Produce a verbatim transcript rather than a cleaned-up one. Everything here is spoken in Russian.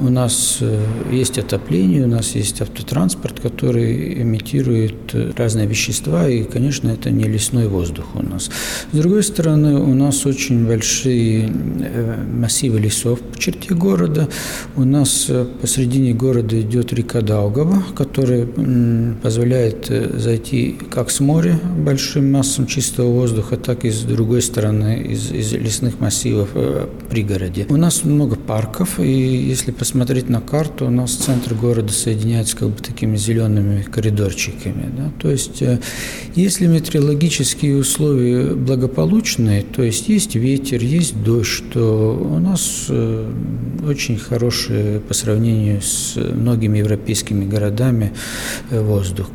у нас есть отопление, у нас есть автотранспорт, который имитирует разные вещества, и, конечно, это не лесной воздух у нас. С другой стороны, у нас очень большие массивы лесов в черте города. У нас посредине города идет река Даугава, которая позволяет зайти как с моря большим массам чистого воздуха, так и с другой стороны, из, из лесных массивов в пригороде. У нас много парков, и если посмотреть на карту, у нас центр города соединяется как бы такими зелеными коридорчиками. Да? То есть, если метеорологические условия благополучные, то есть есть ветер, есть дождь, то у нас очень хороший по сравнению с многими европейскими городами воздух.